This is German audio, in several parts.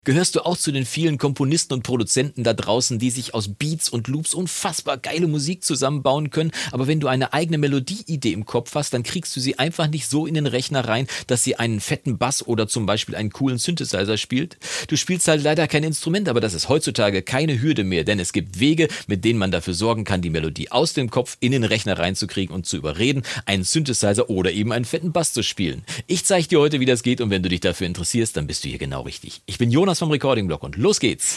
Gehörst du auch zu den vielen Komponisten und Produzenten da draußen, die sich aus Beats und Loops unfassbar geile Musik zusammenbauen können, aber wenn du eine eigene Melodieidee im Kopf hast, dann kriegst du sie einfach nicht so in den Rechner rein, dass sie einen fetten Bass oder zum Beispiel einen coolen Synthesizer spielt? Du spielst halt leider kein Instrument, aber das ist heutzutage keine Hürde mehr, denn es gibt Wege, mit denen man dafür sorgen kann, die Melodie aus dem Kopf in den Rechner reinzukriegen und zu überreden, einen Synthesizer oder eben einen fetten Bass zu spielen. Ich zeige dir heute, wie das geht, und wenn du dich dafür interessierst, dann bist du hier genau richtig. Ich bin Jonas vom Recording Blog und los geht's!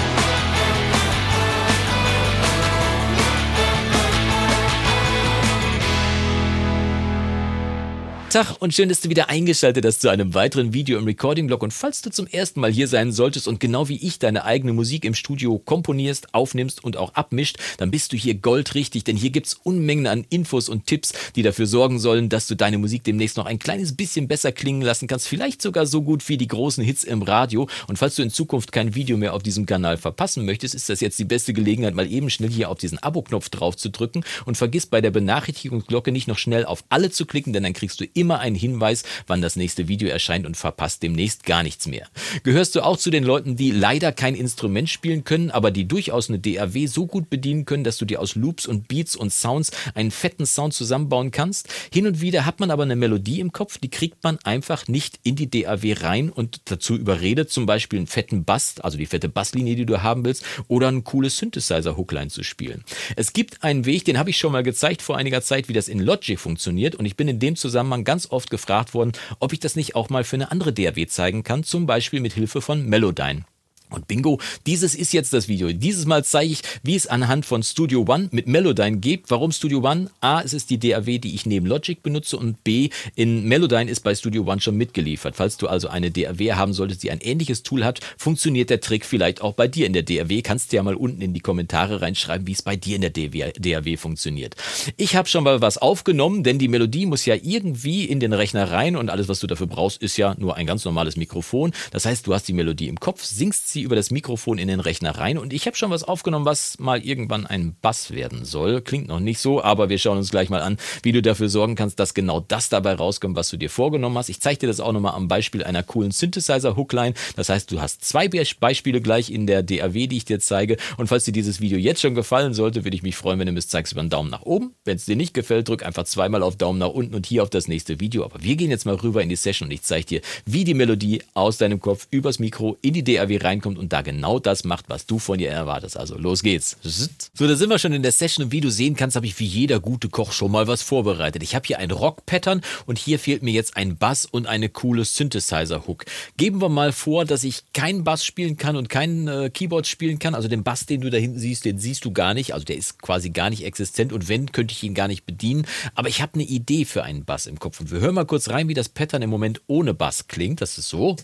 Tag und schön, dass du wieder eingeschaltet hast zu einem weiteren Video im Recording-Blog. Und falls du zum ersten Mal hier sein solltest und genau wie ich deine eigene Musik im Studio komponierst, aufnimmst und auch abmischt, dann bist du hier goldrichtig, denn hier gibt's Unmengen an Infos und Tipps, die dafür sorgen sollen, dass du deine Musik demnächst noch ein kleines bisschen besser klingen lassen kannst, vielleicht sogar so gut wie die großen Hits im Radio. Und falls du in Zukunft kein Video mehr auf diesem Kanal verpassen möchtest, ist das jetzt die beste Gelegenheit, mal eben schnell hier auf diesen Abo-Knopf drauf zu drücken, und vergiss bei der Benachrichtigungsglocke nicht noch schnell auf alle zu klicken, denn dann kriegst du immer einen Hinweis, wann das nächste Video erscheint, und verpasst demnächst gar nichts mehr. Gehörst du auch zu den Leuten, die leider kein Instrument spielen können, aber die durchaus eine DAW so gut bedienen können, dass du dir aus Loops und Beats und Sounds einen fetten Sound zusammenbauen kannst? Hin und wieder hat man aber eine Melodie im Kopf, die kriegt man einfach nicht in die DAW rein und dazu überredet, zum Beispiel einen fetten Bass, also die fette Basslinie, die du haben willst, oder ein cooles Synthesizer-Hookline zu spielen. Es gibt einen Weg, den habe ich schon mal gezeigt vor einiger Zeit, wie das in Logic funktioniert, und ich bin in dem Zusammenhang ganz oft gefragt worden, ob ich das nicht auch mal für eine andere DAW zeigen kann, zum Beispiel mit Hilfe von Melodyne. Und bingo, dieses ist jetzt das Video. Dieses Mal zeige ich, wie es anhand von Studio One mit Melodyne geht. Warum Studio One? A, es ist die DAW, die ich neben Logic benutze, und B, in Melodyne ist bei Studio One schon mitgeliefert. Falls du also eine DAW haben solltest, die ein ähnliches Tool hat, funktioniert der Trick vielleicht auch bei dir in der DAW. Kannst du ja mal unten in die Kommentare reinschreiben, wie es bei dir in der DAW funktioniert. Ich habe schon mal was aufgenommen, denn die Melodie muss ja irgendwie in den Rechner rein, und alles, was du dafür brauchst, ist ja nur ein ganz normales Mikrofon. Das heißt, du hast die Melodie im Kopf, singst sie über das Mikrofon in den Rechner rein, und ich habe schon was aufgenommen, was mal irgendwann ein Bass werden soll. Klingt noch nicht so, aber wir schauen uns gleich mal an, wie du dafür sorgen kannst, dass genau das dabei rauskommt, was du dir vorgenommen hast. Ich zeige dir das auch nochmal am Beispiel einer coolen Synthesizer-Hookline. Das heißt, du hast zwei Beispiele gleich in der DAW, die ich dir zeige, und falls dir dieses Video jetzt schon gefallen sollte, würde ich mich freuen, wenn du mir es zeigst über einen Daumen nach oben. Wenn es dir nicht gefällt, drück einfach zweimal auf Daumen nach unten und hier auf das nächste Video. Aber wir gehen jetzt mal rüber in die Session und ich zeige dir, wie die Melodie aus deinem Kopf übers Mikro in die DAW reinkommt und da genau das macht, was du von ihr erwartest. Also los geht's. So, da sind wir schon in der Session, und wie du sehen kannst, habe ich wie jeder gute Koch schon mal was vorbereitet. Ich habe hier ein Rock-Pattern und hier fehlt mir jetzt ein Bass und eine coole Synthesizer-Hook. Geben wir mal vor, dass ich keinen Bass spielen kann und kein Keyboard spielen kann. Also den Bass, den du da hinten siehst, den siehst du gar nicht. Also der ist quasi gar nicht existent, und wenn, könnte ich ihn gar nicht bedienen. Aber ich habe eine Idee für einen Bass im Kopf, und wir hören mal kurz rein, wie das Pattern im Moment ohne Bass klingt. Das ist so.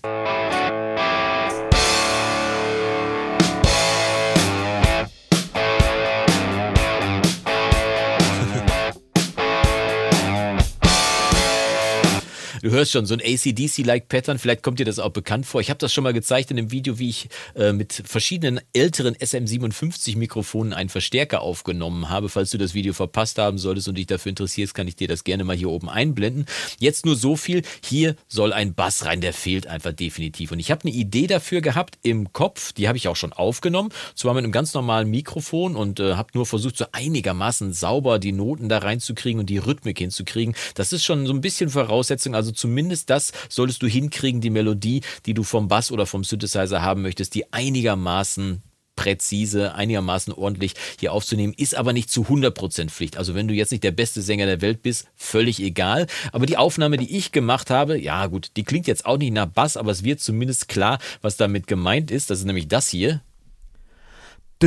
Du hörst schon, so ein AC/DC-like Pattern, vielleicht kommt dir das auch bekannt vor. Ich habe das schon mal gezeigt in einem Video, wie ich mit verschiedenen älteren SM57 Mikrofonen einen Verstärker aufgenommen habe. Falls du das Video verpasst haben solltest und dich dafür interessierst, kann ich dir das gerne mal hier oben einblenden. Jetzt nur so viel, hier soll ein Bass rein, der fehlt einfach definitiv. Und ich habe eine Idee dafür gehabt im Kopf, die habe ich auch schon aufgenommen, zwar mit einem ganz normalen Mikrofon, und habe nur versucht, so einigermaßen sauber die Noten da reinzukriegen und die Rhythmik hinzukriegen. Das ist schon so ein bisschen Voraussetzung, also zumindest das solltest du hinkriegen, die Melodie, die du vom Bass oder vom Synthesizer haben möchtest, die einigermaßen präzise, einigermaßen ordentlich hier aufzunehmen, ist aber nicht zu 100% Pflicht. Also wenn du jetzt nicht der beste Sänger der Welt bist, völlig egal. Aber die Aufnahme, die ich gemacht habe, ja gut, die klingt jetzt auch nicht nach Bass, aber es wird zumindest klar, was damit gemeint ist. Das ist nämlich das hier. Das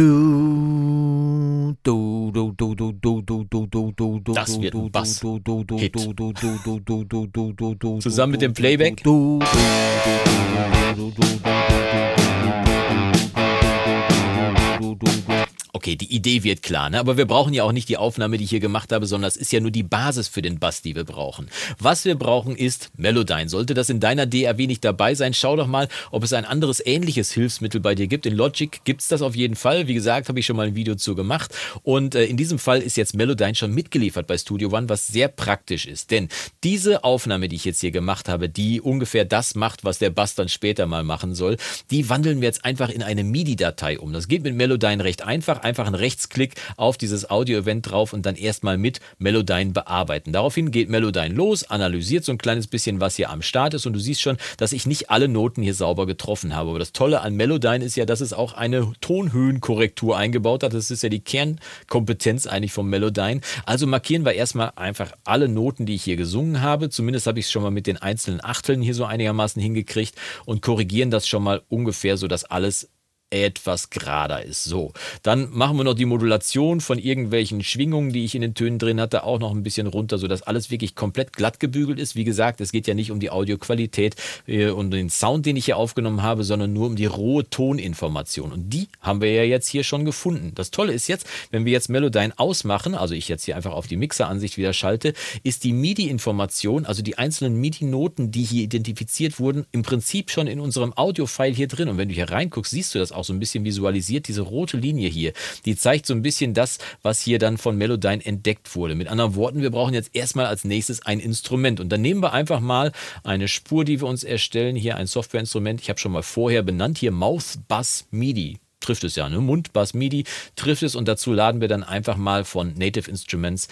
wird ein Bass-Hit. Zusammen mit dem Playback. Okay, Okay, die Idee wird klar, ne? Aber wir brauchen ja auch nicht die Aufnahme, die ich hier gemacht habe, sondern es ist ja nur die Basis für den Bass, die wir brauchen. Was wir brauchen ist Melodyne. Sollte das in deiner DAW nicht dabei sein, schau doch mal, ob es ein anderes ähnliches Hilfsmittel bei dir gibt. In Logic gibt es das auf jeden Fall. Wie gesagt, habe ich schon mal ein Video zu gemacht. Und in diesem Fall ist jetzt Melodyne schon mitgeliefert bei Studio One, was sehr praktisch ist. Denn diese Aufnahme, die ich jetzt hier gemacht habe, die ungefähr das macht, was der Bass dann später mal machen soll, die wandeln wir jetzt einfach in eine MIDI-Datei um. Das geht mit Melodyne recht einfach. Einfach einen Rechtsklick auf dieses Audio-Event drauf und dann erstmal mit Melodyne bearbeiten. Daraufhin geht Melodyne los, analysiert so ein kleines bisschen, was hier am Start ist und du siehst schon, dass ich nicht alle Noten hier sauber getroffen habe. Aber das Tolle an Melodyne ist ja, dass es auch eine Tonhöhenkorrektur eingebaut hat. Das ist ja die Kernkompetenz eigentlich vom Melodyne. Also markieren wir erstmal einfach alle Noten, die ich hier gesungen habe. Zumindest habe ich es schon mal mit den einzelnen Achteln hier so einigermaßen hingekriegt und korrigieren das schon mal ungefähr, so dass alles etwas gerader ist. So, dann machen wir noch die Modulation von irgendwelchen Schwingungen, die ich in den Tönen drin hatte, auch noch ein bisschen runter, sodass alles wirklich komplett glatt gebügelt ist. Wie gesagt, es geht ja nicht um die Audioqualität und den Sound, den ich hier aufgenommen habe, sondern nur um die rohe Toninformation. Und die haben wir ja jetzt hier schon gefunden. Das Tolle ist jetzt, wenn wir jetzt Melodyne ausmachen, also ich jetzt hier einfach auf die Mixeransicht wieder schalte, ist die MIDI-Information, also die einzelnen MIDI-Noten, die hier identifiziert wurden, im Prinzip schon in unserem Audio-File hier drin. Und wenn du hier reinguckst, siehst du das auch so ein bisschen visualisiert, diese rote Linie hier, die zeigt so ein bisschen das, was hier dann von Melodyne entdeckt wurde. Mit anderen Worten, wir brauchen jetzt erstmal als nächstes ein Instrument und dann nehmen wir einfach mal eine Spur, die wir uns erstellen, hier ein Softwareinstrument, ich habe schon mal vorher benannt, hier Mouth Bass MIDI. Trifft es ja, ne? Mund-Bass MIDI trifft es und dazu laden wir dann einfach mal von Native Instruments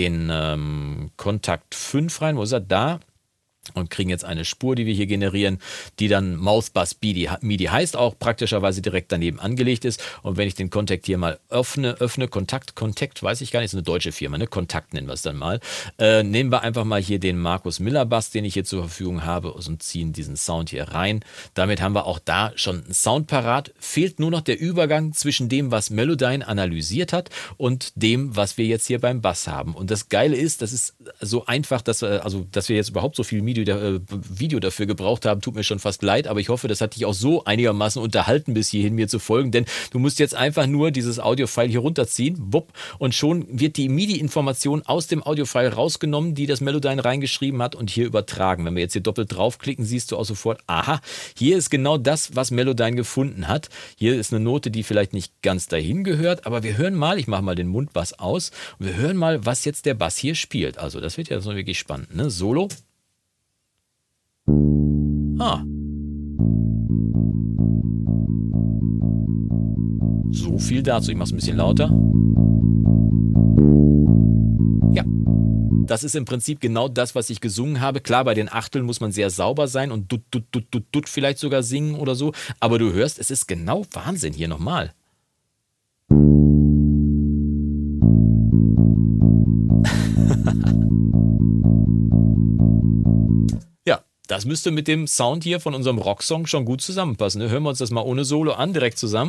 den Kontakt 5 rein. Wo ist er? Da. Und kriegen jetzt eine Spur, die wir hier generieren, die dann Mouth Bass MIDI heißt, auch praktischerweise direkt daneben angelegt ist. Und wenn ich den Kontakt hier mal öffne, Kontakt, weiß ich gar nicht, ist eine deutsche Firma, ne? Kontakt nennen wir es dann mal. Nehmen wir einfach mal hier den Markus Miller Bass, den ich hier zur Verfügung habe und ziehen diesen Sound hier rein. Damit haben wir auch da schon einen Sound parat. Fehlt nur noch der Übergang zwischen dem, was Melodyne analysiert hat und dem, was wir jetzt hier beim Bass haben. Und das Geile ist, das ist so einfach, dass wir jetzt überhaupt so viel Video dafür gebraucht haben, tut mir schon fast leid, aber ich hoffe, das hat dich auch so einigermaßen unterhalten, bis hierhin mir zu folgen, denn du musst jetzt einfach nur dieses Audio-File hier runterziehen, wupp, und schon wird die MIDI-Information aus dem Audio-File rausgenommen, die das Melodyne reingeschrieben hat und hier übertragen. Wenn wir jetzt hier doppelt draufklicken, siehst du auch sofort, aha, hier ist genau das, was Melodyne gefunden hat. Hier ist eine Note, die vielleicht nicht ganz dahin gehört, aber wir hören mal, ich mache mal den Mundbass aus, und wir hören mal, was jetzt der Bass hier spielt. Also das wird ja so wirklich spannend, ne? Solo. So viel dazu. Ich mache es ein bisschen lauter. Ja, das ist im Prinzip genau das, was ich gesungen habe. Klar, bei den Achteln muss man sehr sauber sein und dut, dut, dut, dut, dut vielleicht sogar singen oder so. Aber du hörst, es ist genau Wahnsinn hier nochmal. Ja, das müsste mit dem Sound hier von unserem Rocksong schon gut zusammenpassen. Hören wir uns das mal ohne Solo an, direkt zusammen.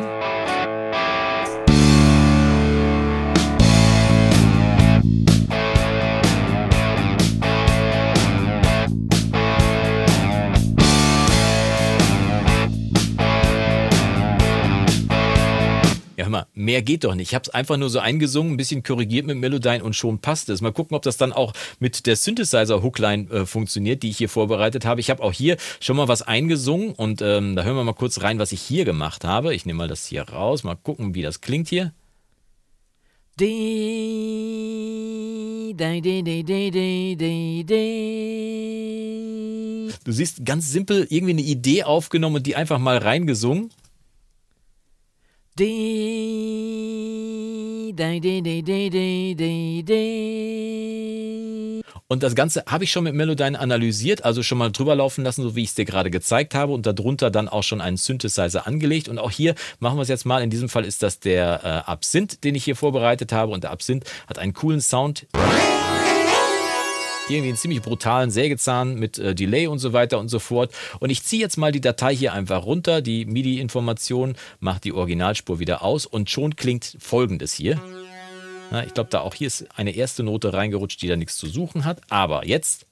Ja, hör mal, mehr geht doch nicht. Ich habe es einfach nur so eingesungen, ein bisschen korrigiert mit Melodyne und schon passt es. Mal gucken, ob das dann auch mit der Synthesizer-Hookline funktioniert, die ich hier vorbereitet habe. Ich habe auch hier schon mal was eingesungen und da hören wir mal kurz rein, was ich hier gemacht habe. Ich nehme mal das hier raus, mal gucken, wie das klingt hier. Du siehst, ganz simpel irgendwie eine Idee aufgenommen und die einfach mal reingesungen. Und das Ganze habe ich schon mit Melodyne analysiert, also schon mal drüber laufen lassen, so wie ich es dir gerade gezeigt habe und darunter dann auch schon einen Synthesizer angelegt. Und auch hier machen wir es jetzt mal. In diesem Fall ist das der Absinth, den ich hier vorbereitet habe. Und der Absinth hat einen coolen Sound. Irgendwie einen ziemlich brutalen Sägezahn mit Delay und so weiter und so fort. Und ich ziehe jetzt mal die Datei hier einfach runter, die MIDI-Information, mache die Originalspur wieder aus und schon klingt Folgendes hier. Na, ich glaube, da auch hier ist eine erste Note reingerutscht, die da nichts zu suchen hat. Aber jetzt...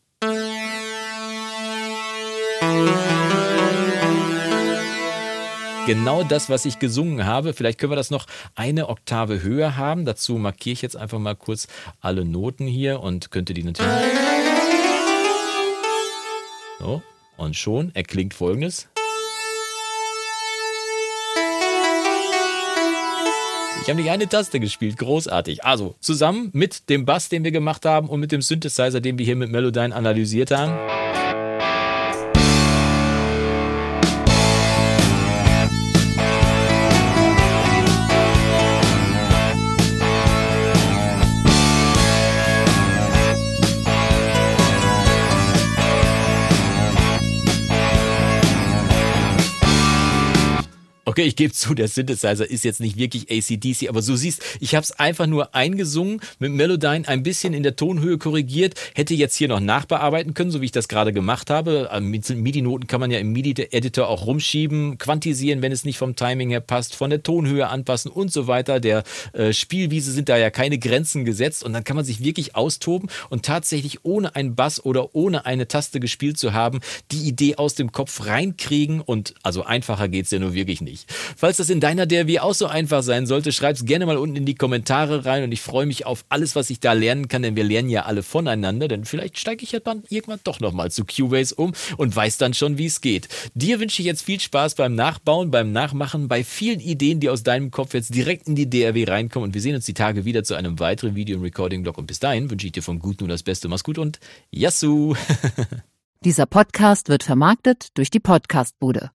genau das, was ich gesungen habe. Vielleicht können wir das noch eine Oktave höher haben. Dazu markiere ich jetzt einfach mal kurz alle Noten hier und könnte die natürlich... So, und schon erklingt Folgendes. Ich habe nicht eine Taste gespielt, großartig. Also zusammen mit dem Bass, den wir gemacht haben und mit dem Synthesizer, den wir hier mit Melodyne analysiert haben. Okay, ich gebe zu, der Synthesizer ist jetzt nicht wirklich AC/DC, aber so siehst, ich habe es einfach nur eingesungen, mit Melodyne ein bisschen in der Tonhöhe korrigiert, hätte jetzt hier noch nachbearbeiten können, so wie ich das gerade gemacht habe. Mit MIDI-Noten kann man ja im MIDI-Editor auch rumschieben, quantisieren, wenn es nicht vom Timing her passt, von der Tonhöhe anpassen und so weiter. Der Spielwiese sind da ja keine Grenzen gesetzt und dann kann man sich wirklich austoben und tatsächlich ohne einen Bass oder ohne eine Taste gespielt zu haben, die Idee aus dem Kopf reinkriegen und also einfacher geht's ja nur wirklich nicht. Falls das in deiner DAW auch so einfach sein sollte, schreib's gerne mal unten in die Kommentare rein und ich freue mich auf alles, was ich da lernen kann, denn wir lernen ja alle voneinander, denn vielleicht steige ich ja dann irgendwann doch nochmal zu Cubase um und weiß dann schon, wie es geht. Dir wünsche ich jetzt viel Spaß beim Nachbauen, beim Nachmachen, bei vielen Ideen, die aus deinem Kopf jetzt direkt in die DAW reinkommen und wir sehen uns die Tage wieder zu einem weiteren Video im Recording-Blog und bis dahin wünsche ich dir vom Guten nur das Beste. Mach's gut und Yassou! Dieser Podcast wird vermarktet durch die Podcastbude.